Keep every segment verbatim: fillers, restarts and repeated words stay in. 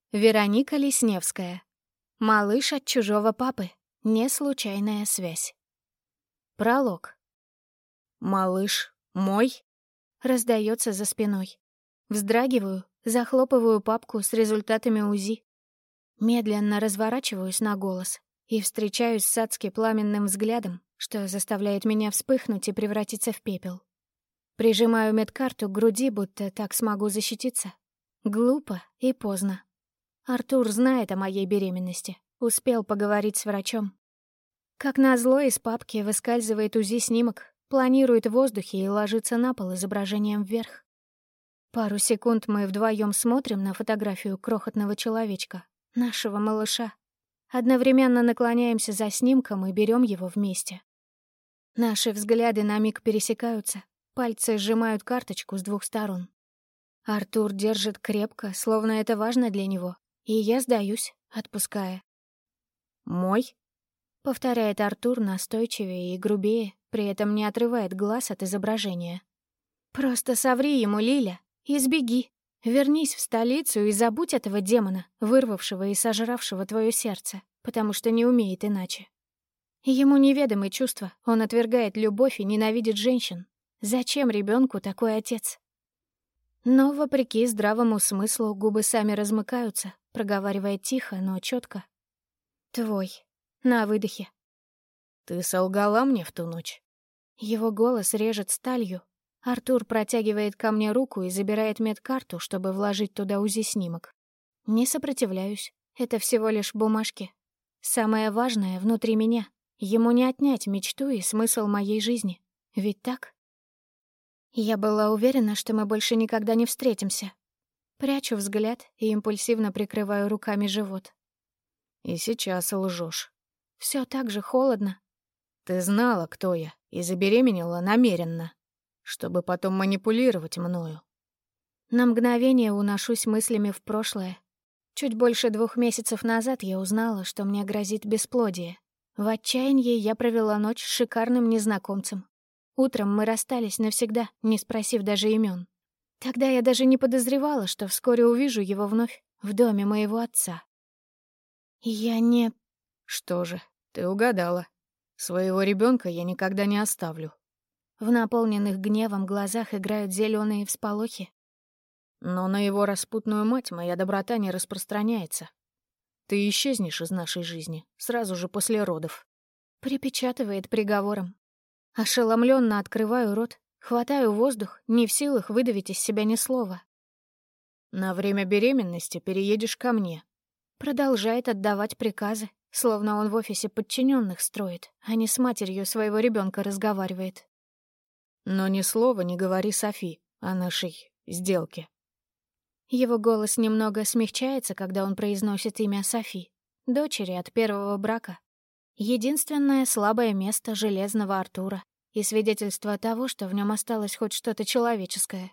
Вероника Лесневская. Малыш от чужого папы. Не случайная связь. Пролог. «Малыш мой?» Раздается за спиной. Вздрагиваю, захлопываю папку с результатами УЗИ. Медленно разворачиваюсь на голос и встречаюсь с адски пламенным взглядом, что заставляет меня вспыхнуть и превратиться в пепел. Прижимаю медкарту к груди, будто так смогу защититься. Глупо и поздно. Артур знает о моей беременности, успел поговорить с врачом. Как назло, из папки выскальзывает УЗИ-снимок, планирует в воздухе и ложится на пол изображением вверх. Пару секунд мы вдвоем смотрим на фотографию крохотного человечка, нашего малыша. Одновременно наклоняемся за снимком и берем его вместе. Наши взгляды на миг пересекаются, пальцы сжимают карточку с двух сторон. Артур держит крепко, словно это важно для него, и я сдаюсь, отпуская. «Мой?» — повторяет Артур настойчивее и грубее, при этом не отрывает глаз от изображения. «Просто соври ему, Лиля, и сбеги. Вернись в столицу и забудь этого демона, вырвавшего и сожравшего твое сердце, потому что не умеет иначе. Ему неведомы чувства, он отвергает любовь и ненавидит женщин. Зачем ребенку такой отец?» Но, вопреки здравому смыслу, губы сами размыкаются, проговаривая тихо, но четко. «Твой». На выдохе. «Ты солгала мне в ту ночь?» Его голос режет сталью. Артур протягивает ко мне руку и забирает медкарту, чтобы вложить туда УЗИ-снимок. Не сопротивляюсь. Это всего лишь бумажки. Самое важное внутри меня. Ему не отнять мечту и смысл моей жизни. Ведь так? Я была уверена, что мы больше никогда не встретимся. Прячу взгляд и импульсивно прикрываю руками живот. «И сейчас лжешь. Все так же холодно. Ты знала, кто я, и забеременела намеренно, чтобы потом манипулировать мною». На мгновение уношусь мыслями в прошлое. Чуть больше двух месяцев назад я узнала, что мне грозит бесплодие. В отчаянии я провела ночь с шикарным незнакомцем. Утром мы расстались навсегда, не спросив даже имен. Тогда я даже не подозревала, что вскоре увижу его вновь в доме моего отца. Я не... «Что же, ты угадала. Своего ребенка я никогда не оставлю». В наполненных гневом глазах играют зеленые всполохи. «Но на его распутную мать моя доброта не распространяется. Ты исчезнешь из нашей жизни сразу же после родов». Припечатывает приговором. Ошеломленно открываю рот, хватаю воздух, не в силах выдавить из себя ни слова. «На время беременности переедешь ко мне». Продолжает отдавать приказы, словно он в офисе подчиненных строит, а не с матерью своего ребенка разговаривает. «Но ни слова не говори Софи о нашей сделке». Его голос немного смягчается, когда он произносит имя Софи, дочери от первого брака. Единственное слабое место железного Артура и свидетельство того, что в нем осталось хоть что-то человеческое.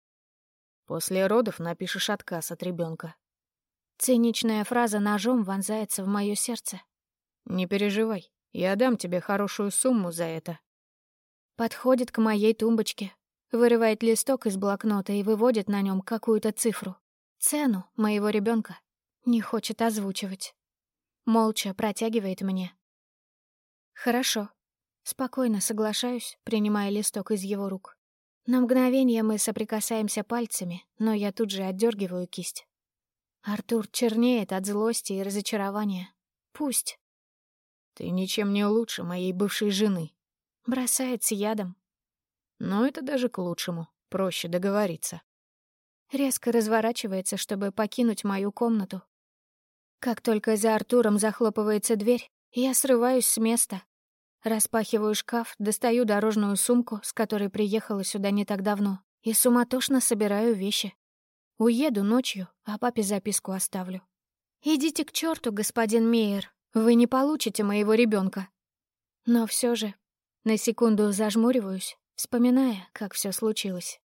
«После родов напишешь отказ от ребенка. Циничная фраза ножом вонзается в мое сердце. «Не переживай, я дам тебе хорошую сумму за это». Подходит к моей тумбочке, вырывает листок из блокнота и выводит на нем какую-то цифру. Цену моего ребенка. Не хочет озвучивать. Молча протягивает мне. «Хорошо». Спокойно соглашаюсь, принимая листок из его рук. На мгновение мы соприкасаемся пальцами, но я тут же отдергиваю кисть. Артур чернеет от злости и разочарования. Пусть. «Ты ничем не лучше моей бывшей жены». Бросает с ядом. Но это даже к лучшему. Проще договориться. Резко разворачивается, чтобы покинуть мою комнату. Как только за Артуром захлопывается дверь, я срываюсь с места. Распахиваю шкаф, достаю дорожную сумку, с которой приехала сюда не так давно, и суматошно собираю вещи. Уеду ночью, а папе записку оставлю. «Идите к черту, господин Мейер, вы не получите моего ребенка. Но все же на секунду зажмуриваюсь, вспоминая, как все случилось.